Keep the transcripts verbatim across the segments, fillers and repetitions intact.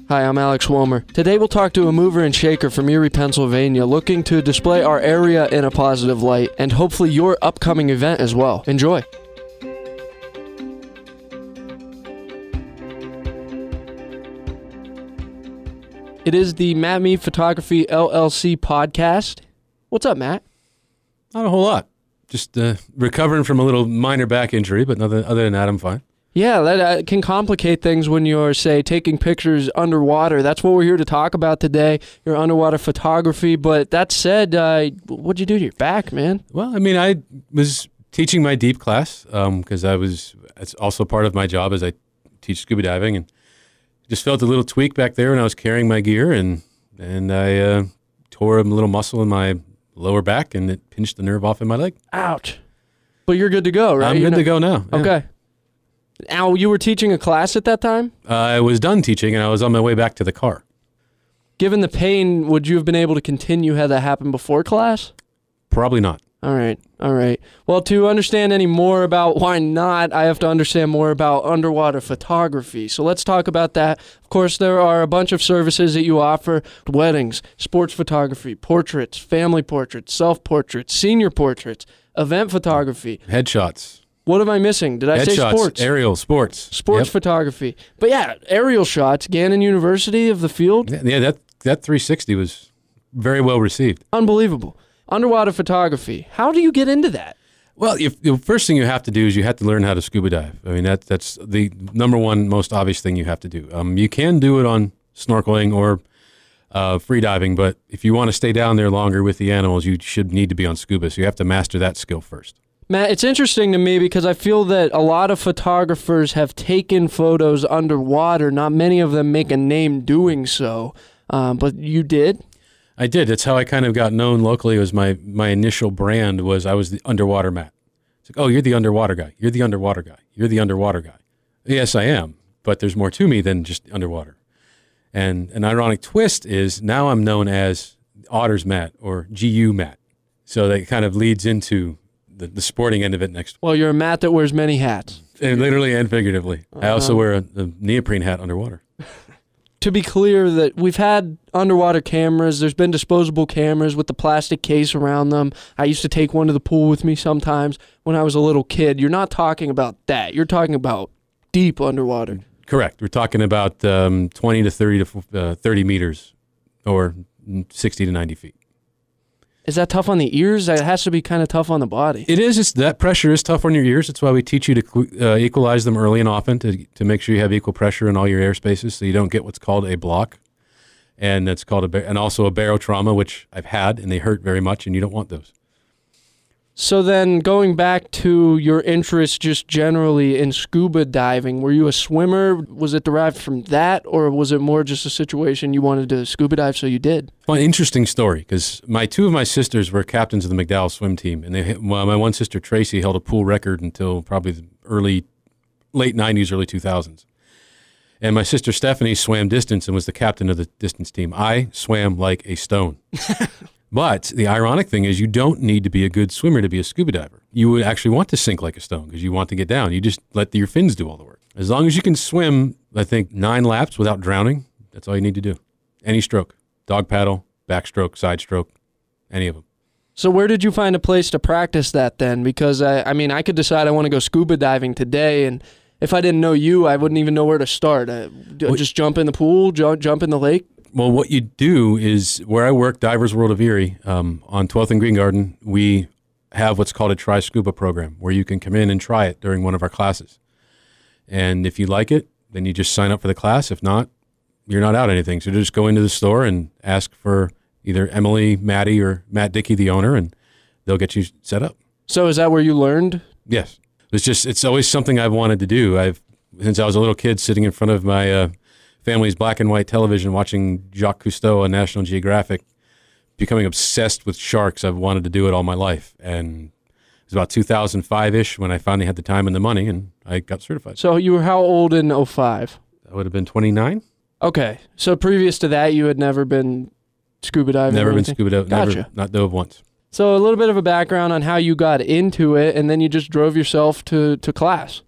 Hi, I'm Alex Womer. Today we'll talk to a mover and shaker from Erie, Pennsylvania, looking to display our area in a positive light and hopefully your upcoming event as well. Enjoy. It is the Matt Me Photography L L C podcast. What's up, Matt? Not a whole lot. Just uh, recovering from a little minor back injury, but other, other than that, I'm fine. Yeah, that uh, can complicate things when you're, say, taking pictures underwater. That's what we're here to talk about today, your underwater photography. But that said, uh, what'd you do to your back, man? Well, I mean, I was teaching my deep class because um, I was, it's also part of my job as I teach scuba diving, and just felt a little tweak back there when I was carrying my gear, and and I uh, tore a little muscle in my lower back, and it pinched the nerve off in my leg. Ouch. But you're good to go, right? I'm you're good not... to go now. Yeah. Okay. Now, you were teaching a class at that time? Uh, I was done teaching, and I was on my way back to the car. Given the pain, would you have been able to continue had that happened before class? Probably not. All right, all right. Well, to understand any more about why not, I have to understand more about underwater photography. So let's talk about that. Of course, there are a bunch of services that you offer: weddings, sports photography, portraits, family portraits, self-portraits, senior portraits, event photography. Headshots. What am I missing? Did I Headshots, say sports? Aerial, sports. Sports Yep. photography. But yeah, aerial shots, Gannon University of the field. Yeah, yeah, that, that three sixty was very well received. Unbelievable. Underwater photography. How do you get into that? Well, if, the first thing you have to do is you have to learn how to scuba dive. I mean, that that's the number one most obvious thing you have to do. Um, you can do it on snorkeling or uh, free diving, but if you want to stay down there longer with the animals, you should need to be on scuba. So you have to master that skill first. Matt, it's interesting to me because I feel that a lot of photographers have taken photos underwater. Not many of them make a name doing so, um, but you did? I did. That's how I kind of got known locally. It was my, my initial brand was I was the underwater Matt. It's like, oh, you're the underwater guy. You're the underwater guy. You're the underwater guy. Yes, I am, but there's more to me than just underwater. And an ironic twist is now I'm known as Otters Matt or G U Matt. So that kind of leads into the, the sporting end of it next. Well, you're a Matt that wears many hats. And literally and figuratively. Uh-huh. I also wear a, a neoprene hat underwater. To be clear, that we've had underwater cameras. There's been disposable cameras with the plastic case around them. I used to take one to the pool with me sometimes when I was a little kid. You're not talking about that. You're talking about deep underwater. Correct. We're talking about um, twenty to thirty to uh, thirty meters or sixty to ninety feet. Is that tough on the ears? That has to be kind of tough on the body. It is. It's, that pressure is tough on your ears. That's why we teach you to uh, equalize them early and often to to make sure you have equal pressure in all your air spaces so you don't get what's called a block. And that's called a bar- and also a barotrauma, which I've had, and they hurt very much, and you don't want those. So then going back to your interest just generally in scuba diving, were you a swimmer? Was it derived from that, or was it more just a situation you wanted to scuba dive so you did? Well, an interesting story, because my two of my sisters were captains of the McDowell swim team, and they, well, my one sister, Tracy, held a pool record until probably the early, late nineties, early two thousands. And my sister Stephanie swam distance and was the captain of the distance team. I swam like a stone. But the ironic thing is you don't need to be a good swimmer to be a scuba diver. You would actually want to sink like a stone because you want to get down. You just let your fins do all the work. As long as you can swim, I think, nine laps without drowning, that's all you need to do. Any stroke, dog paddle, backstroke, side stroke, any of them. So where did you find a place to practice that then? Because, I, I mean, I could decide I want to go scuba diving today, and if I didn't know you, I wouldn't even know where to start. I, just jump in the pool, jump, jump in the lake? Well, what you do is where I work, Divers World of Erie, um, on twelfth and Green Garden, we have what's called a Try Scuba program where you can come in and try it during one of our classes. And if you like it, then you just sign up for the class. If not, you're not out anything. So just go into the store and ask for either Emily, Maddie, or Matt Dickey, the owner, and they'll get you set up. So is that where you learned? Yes. It's just, it's always something I've wanted to do. I've, since I was a little kid sitting in front of my uh, family's black and white television watching Jacques Cousteau on National Geographic, becoming obsessed with sharks. I've wanted to do it all my life. And it was about two thousand five-ish when I finally had the time and the money, and I got certified. So you were how old in oh five? I would have been twenty-nine. Okay. So previous to that, you had never been scuba diving? Never or been anything? scuba diving. Gotcha. Never, not dove once. So a little bit of a background on how you got into it, and then you just drove yourself to, to class. Mm-hmm.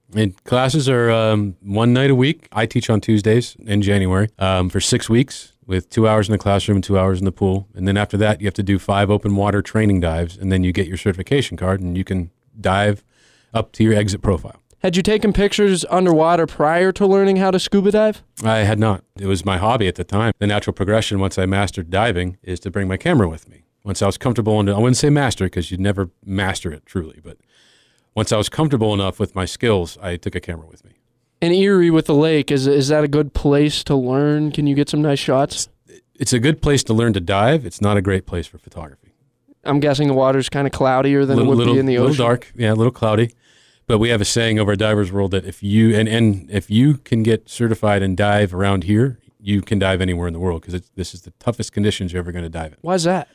And classes are um, one night a week. I teach on Tuesdays in January um, for six weeks with two hours in the classroom and two hours in the pool. And then after that, you have to do five open water training dives, and then you get your certification card, and you can dive up to your exit profile. Had you taken pictures underwater prior to learning how to scuba dive? I had not. It was my hobby at the time. The natural progression once I mastered diving is to bring my camera with me. Once I was comfortable, and I wouldn't say master because you'd never master it truly, but once I was comfortable enough with my skills, I took a camera with me. And Erie with the lake, is is that a good place to learn? Can you get some nice shots? It's a good place to learn to dive. It's not a great place for photography. I'm guessing the water's kind of cloudier than little, it would little, be in the ocean. A ocean. little dark, yeah, a little cloudy. But we have a saying over at Divers World that if you and, and if you can get certified and dive around here, you can dive anywhere in the world because this is the toughest conditions you're ever going to dive in. Why is that?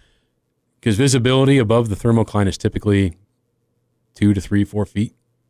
Because visibility above the thermocline is typically two to three, four feet.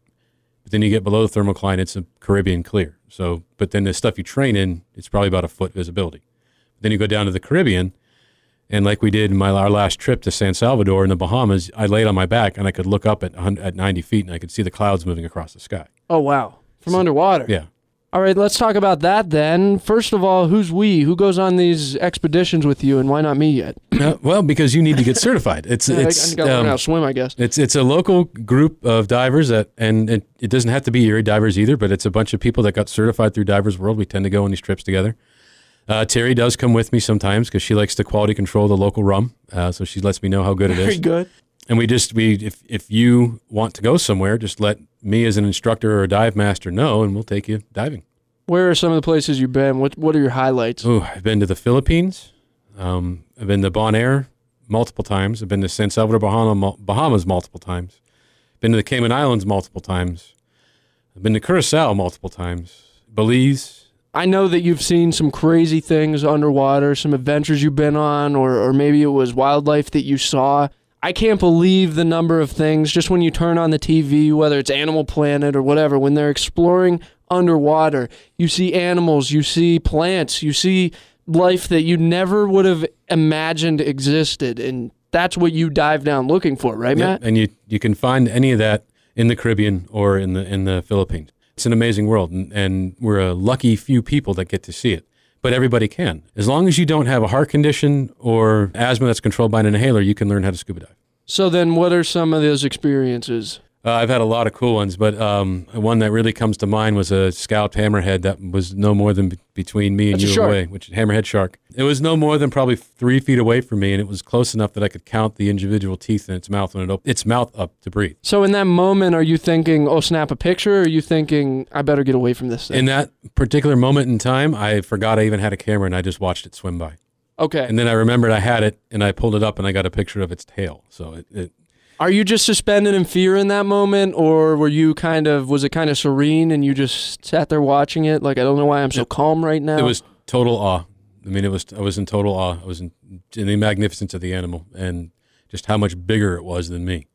But then you get below the thermocline, it's a Caribbean clear. So, but then the stuff you train in, it's probably about a foot visibility. Then you go down to the Caribbean, and like we did in my our last trip to San Salvador in the Bahamas, I laid on my back and I could look up at at ninety feet and I could see the clouds moving across the sky. Oh, wow. From so, underwater. Yeah. All right, let's talk about that then. First of all, who's we? Who goes on these expeditions with you, and why not me yet? Uh, well, because you need to get certified. It's yeah, it's I, I got to um, learn how to swim, I guess. It's it's a local group of divers that, and it, it doesn't have to be Erie divers either, but it's a bunch of people that got certified through Divers World. We tend to go on these trips together. Uh, Terry does come with me sometimes because she likes to quality control the local rum, uh, so she lets me know how good it is. Very good. And we just we if if you want to go somewhere, just let me as an instructor or a dive master know, and we'll take you diving. Where are some of the places you've been? What What are your highlights? Oh, I've been to the Philippines. Um, I've been to Bonaire multiple times. I've been to San Salvador, Bahama, Bahamas multiple times. Been to the Cayman Islands multiple times. I've been to Curacao multiple times. Belize. I know that you've seen some crazy things underwater, some adventures you've been on, or or maybe it was wildlife that you saw. I can't believe the number of things, just when you turn on the T V, whether it's Animal Planet or whatever, when they're exploring underwater, you see animals, you see plants, you see life that you never would have imagined existed, and that's what you dive down looking for, right, yeah, Matt? And you you can find any of that in the Caribbean or in the in the Philippines. It's an amazing world, and, and we're a lucky few people that get to see it. But everybody can. As long as you don't have a heart condition or asthma that's controlled by an inhaler, you can learn how to scuba dive. So then what are some of those experiences? Uh, I've had a lot of cool ones, but um, one that really comes to mind was a scalped hammerhead that was no more than b- between me and That's you a away, which hammerhead shark. It was no more than probably three feet away from me, and it was close enough that I could count the individual teeth in its mouth when it opened its mouth up to breathe. So in that moment, are you thinking, oh, snap a picture, or are you thinking, I better get away from this thing? In that particular moment in time, I forgot I even had a camera, and I just watched it swim by. Okay. And then I remembered I had it, and I pulled it up, and I got a picture of its tail. So it... it Are you just suspended in fear in that moment, or were you kind of, was it kind of serene and you just sat there watching it? Like, I don't know why I'm so it, calm right now. It was total awe. I mean, it was, I was in total awe. I was in, in the magnificence of the animal and just how much bigger it was than me.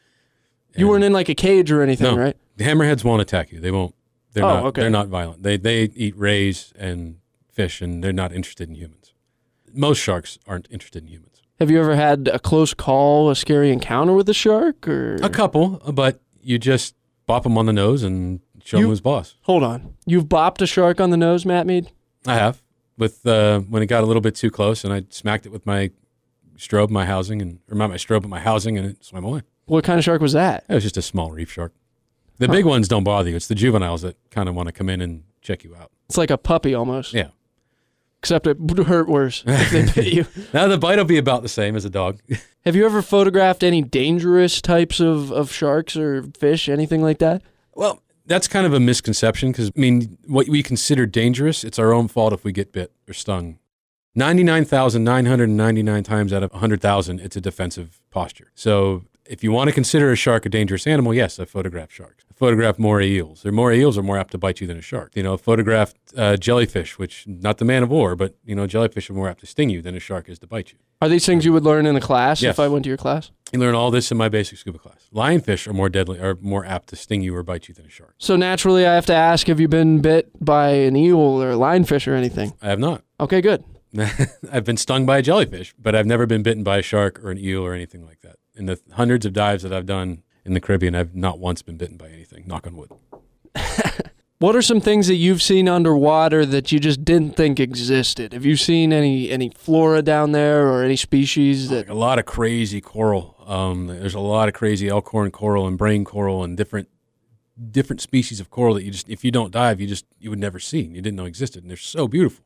And you weren't in like a cage or anything, no, right? The hammerheads won't attack you. They won't. They're oh, not, okay. They're not violent. They, they eat rays and fish, and they're not interested in humans. Most sharks aren't interested in humans. Have you ever had a close call, a scary encounter with a shark? Or a couple, but you just bop him on the nose and show you, him who's boss. Hold on. You've bopped a shark on the nose, Matt Mead? I have. With uh, when it got a little bit too close, and I smacked it with my strobe, my housing, and or not my strobe, but my housing, and it swam away. What kind of shark was that? It was just a small reef shark. The huh. big ones don't bother you. It's the juveniles that kind of want to come in and check you out. It's like a puppy almost. Yeah. Except it would hurt worse if they bit you. Now the bite will be about the same as a dog. Have you ever photographed any dangerous types of, of sharks or fish, anything like that? Well, that's kind of a misconception because, I mean, what we consider dangerous, it's our own fault if we get bit or stung. ninety-nine thousand nine hundred ninety-nine times out of one hundred thousand, it's a defensive posture. So if you want to consider a shark a dangerous animal, yes, I photograph sharks. I photograph moray eels. Their moray eels are more apt to bite you than a shark. You know, I photographed uh, jellyfish, which, not the man of war, but, you know, jellyfish are more apt to sting you than a shark is to bite you. Are these things you would learn in the class yes. if I went to your class? You learn all this in my basic scuba class. Lionfish are more deadly, are more apt to sting you or bite you than a shark. So naturally, I have to ask, have you been bit by an eel or a lionfish or anything? I have not. Okay, good. I've been stung by a jellyfish, but I've never been bitten by a shark or an eel or anything like that. In the hundreds of dives that I've done in the Caribbean, I've not once been bitten by anything, knock on wood. What are some things that you've seen underwater that you just didn't think existed? Have you seen any any flora down there or any species that... Like a lot of crazy coral. Um, there's a lot of crazy elkhorn coral and brain coral and different different species of coral that you just, if you don't dive, you just you would never see. You didn't know existed, and they're so beautiful.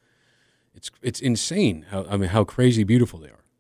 It's it's insane how I mean how crazy beautiful they are.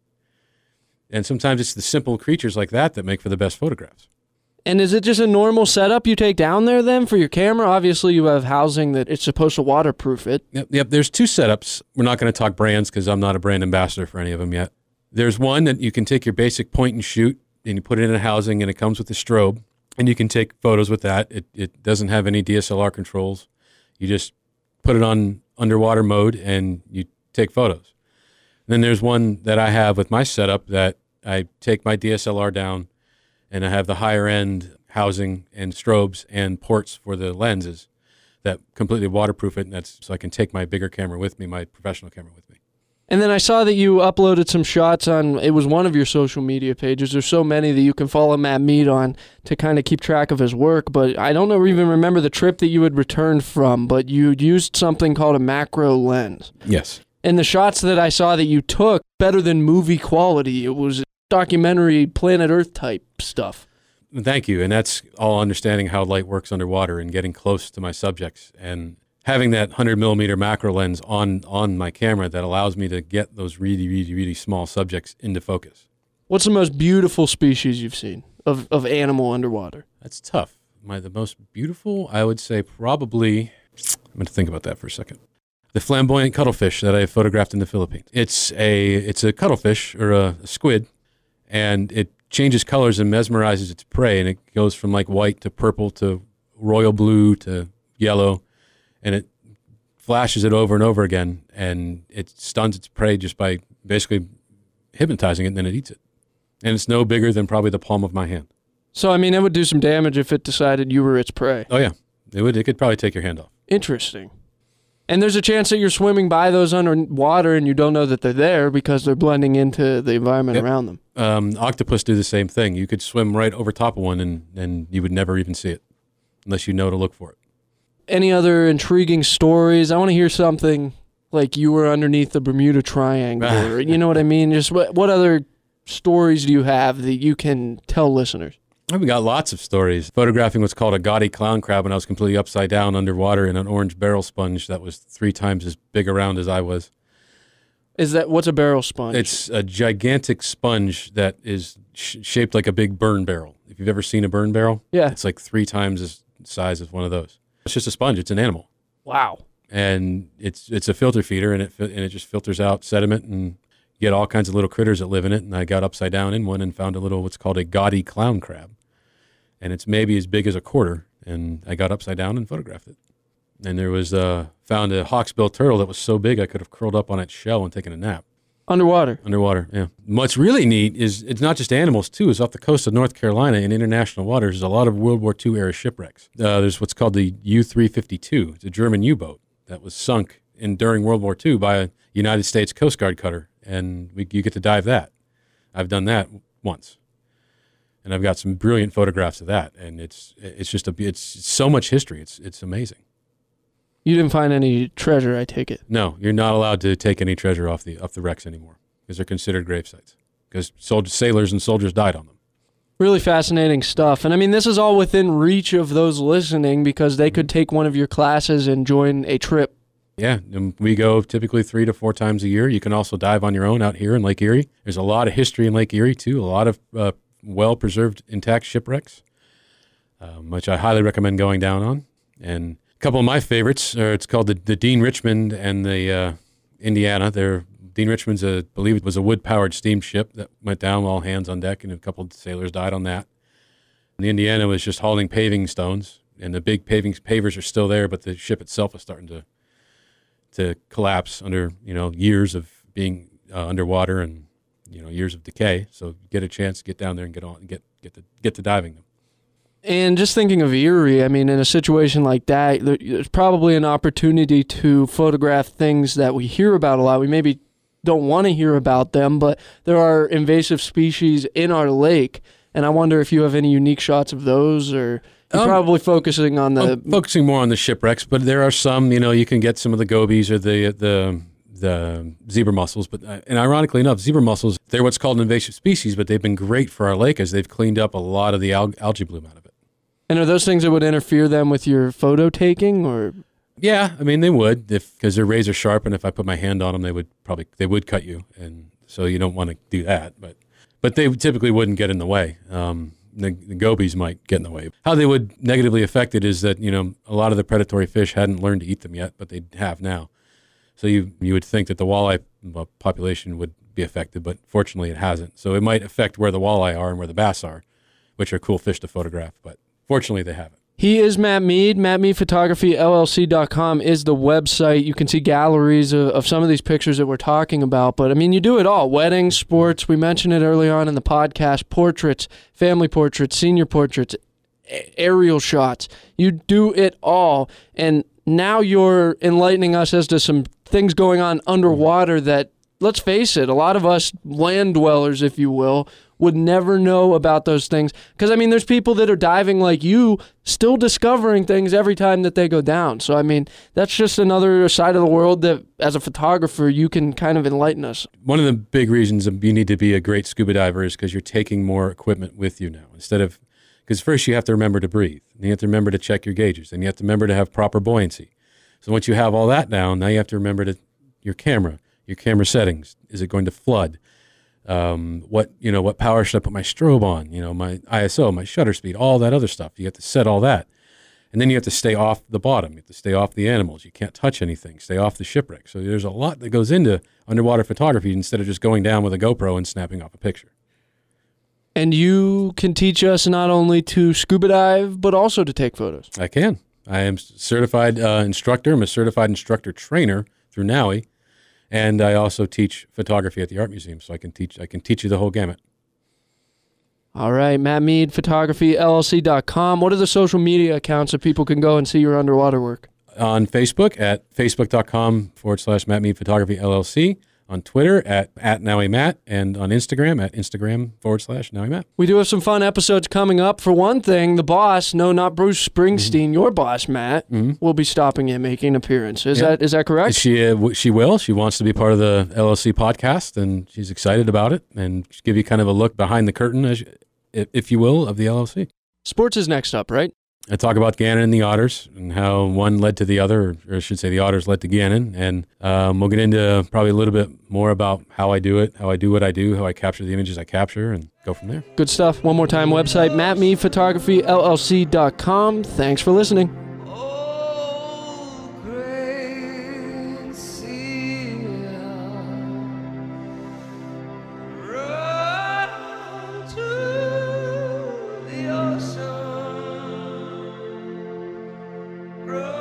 And sometimes it's the simple creatures like that that make for the best photographs. And is it just a normal setup you take down there then for your camera? Obviously, you have housing that it's supposed to waterproof it. Yep, yep. There's two setups. We're not going to talk brands because I'm not a brand ambassador for any of them yet. There's one that you can take your basic point and shoot, and you put it in a housing, and it comes with a strobe, and you can take photos with that. It it doesn't have any D S L R controls. You just put it on underwater mode, and you take photos. And then there's one that I have with my setup that I take my D S L R down, and I have the higher end housing and strobes and ports for the lenses that completely waterproof it. And that's so I can take my bigger camera with me, my professional camera with me. And then I saw that you uploaded some shots on, it was one of your social media pages. There's so many that you can follow Matt Mead on to kind of keep track of his work. But I don't know, even remember the trip that you had returned from, but you used something called a macro lens. Yes. And the shots that I saw that you took, better than movie quality. It was documentary, planet Earth type stuff. Thank you. And that's all understanding how light works underwater and getting close to my subjects. And having that one hundred millimeter macro lens on, on my camera that allows me to get those really, really, really small subjects into focus. What's the most beautiful species you've seen of, of animal underwater? That's tough. My The most beautiful, I would say probably, I'm going to think about that for a second. The flamboyant cuttlefish that I photographed in the Philippines. It's a, it's a cuttlefish or a, a squid, and it changes colors and mesmerizes its prey, and it goes from like white to purple to royal blue to yellow, and it flashes it over and over again, and it stuns its prey just by basically hypnotizing it, and then it eats it. And it's no bigger than probably the palm of my hand. So, I mean, it would do some damage if it decided you were its prey. Oh, yeah. It would. It could probably take your hand off. Interesting. And there's a chance that you're swimming by those underwater and you don't know that they're there because they're blending into the environment Yep. around them. Um, octopus do the same thing. You could swim right over top of one, and, and you would never even see it unless you know to look for it. Any other intriguing stories? I want to hear something like you were underneath the Bermuda Triangle. Or, you know what I mean? Just what, what other stories do you have that you can tell listeners? I've got lots of stories. Photographing what's called a gaudy clown crab when I was completely upside down underwater in an orange barrel sponge that was three times as big around as I was. Is that, what's a barrel sponge? It's a gigantic sponge that is sh- shaped like a big burn barrel. If you've ever seen a burn barrel, yeah. It's like three times as size as one of those. It's just a sponge. It's an animal. Wow. And it's it's a filter feeder, and it and it just filters out sediment, and you get all kinds of little critters that live in it. And I got upside down in one and found a little what's called a gaudy clown crab. And it's maybe as big as a quarter, and I got upside down and photographed it. And there was uh, found a hawksbill turtle that was so big I could have curled up on its shell and taken a nap. Underwater? Underwater, yeah. What's really neat is it's not just animals, too. It's off the coast of North Carolina in international waters. There's a lot of World War Two era shipwrecks. Uh, there's what's called the U three fifty-two. It's a German U-boat that was sunk in during World War Two by a United States Coast Guard cutter, and we, you get to dive that. I've done that once. And I've got some brilliant photographs of that, and it's it's just a it's so much history. It's it's amazing. You didn't find any treasure, I take it. No, you're not allowed to take any treasure off the off the wrecks anymore because they're considered grave sites because soldiers, sailors and soldiers died on them. Really fascinating stuff. And I mean, this is all within reach of those listening because they could take one of your classes and join a trip. Yeah, and we go typically three to four times a year. You can also dive on your own out here in Lake Erie. There's a lot of history in Lake Erie, too, a lot of uh, well-preserved intact shipwrecks, um, which I highly recommend going down on. And a couple of my favorites are, it's called the, the Dean Richmond and the uh, Indiana. They're, Dean Richmond's, a, I believe it was a wood-powered steamship that went down, all hands on deck, and a couple of sailors died on that. And the Indiana was just hauling paving stones, and the big paving pavers are still there, but the ship itself is starting to to collapse under, you know, years of being uh, underwater and, you know, years of decay. So get a chance to get down there and get on, get get to get to diving them. And just thinking of Erie, I mean, in a situation like that, there's probably an opportunity to photograph things that we hear about a lot. We maybe don't want to hear about them, but there are invasive species in our lake, and I wonder if you have any unique shots of those, or You're Um, probably focusing on the. I'm focusing more on the shipwrecks, but there are some, you know, you can get some of the gobies or the the the zebra mussels. But uh, and ironically enough, zebra mussels, they're what's called an invasive species, but they've been great for our lake as they've cleaned up a lot of the al- algae bloom out of it. And are those things that would interfere then with your photo taking, or? Yeah, I mean they would if because they're razor sharp, and if I put my hand on them, they would probably they would cut you, and so you don't want to do that. But but they typically wouldn't get in the way. Um, the, the gobies might get in the way. How they would negatively affect it is that you know a lot of the predatory fish hadn't learned to eat them yet, but they have now. So you you would think that the walleye population would be affected, but fortunately it hasn't. So it might affect where the walleye are and where the bass are, which are cool fish to photograph, but fortunately they haven't. He is Matt Mead. Matt Mead Photography L L C dot com is the website. You can see galleries of, of some of these pictures that we're talking about. But, I mean, you do it all. Weddings, sports, we mentioned it early on in the podcast, portraits, family portraits, senior portraits, a- aerial shots. You do it all. And now you're enlightening us as to some things going on underwater that, let's face it, a lot of us land dwellers, if you will, would never know about those things. Because, I mean, there's people that are diving like you, still discovering things every time that they go down. So, I mean, that's just another side of the world that, as a photographer, you can kind of enlighten us. One of the big reasons you need to be a great scuba diver is because you're taking more equipment with you now. Instead of, because first you have to remember to breathe, and you have to remember to check your gauges, and you have to remember to have proper buoyancy. So once you have all that down, now you have to remember to your camera, your camera settings. Is it going to flood? Um, what, you know, what power should I put my strobe on? You know, my I S O, my shutter speed, all that other stuff. You have to set all that. And then you have to stay off the bottom. You have to stay off the animals. You can't touch anything. Stay off the shipwreck. So there's a lot that goes into underwater photography instead of just going down with a GoPro and snapping off a picture. And you can teach us not only to scuba dive, but also to take photos. I can. I am a certified uh, instructor. I'm a certified instructor trainer through NAUI. And I also teach photography at the Art Museum, so I can teach I can teach you the whole gamut. All right, Matt Mead, Photography L L C dot com. What are the social media accounts that people can go and see your underwater work? On Facebook at facebook.com forward slash Matt Mead Photography L L C. On Twitter at, at Nowie Matt, and on Instagram at Instagram forward slash Nowie Matt. We do have some fun episodes coming up. For one thing, the boss, no, not Bruce Springsteen, mm-hmm. your boss, Matt, mm-hmm. will be stopping in, making an appearance. Is, yeah. that, is that correct? She, uh, she will. She wants to be part of the L L C podcast, and she's excited about it, and give you kind of a look behind the curtain, as you, if you will, of the L L C. Sports is next up, right? I talk about Gannon and the Otters and how one led to the other, or I should say the Otters led to Gannon. And um, we'll get into probably a little bit more about how I do it, how I do what I do, how I capture the images I capture, and go from there. Good stuff. One more time, website, Matt Mead Photography L L C dot com. Thanks for listening. Run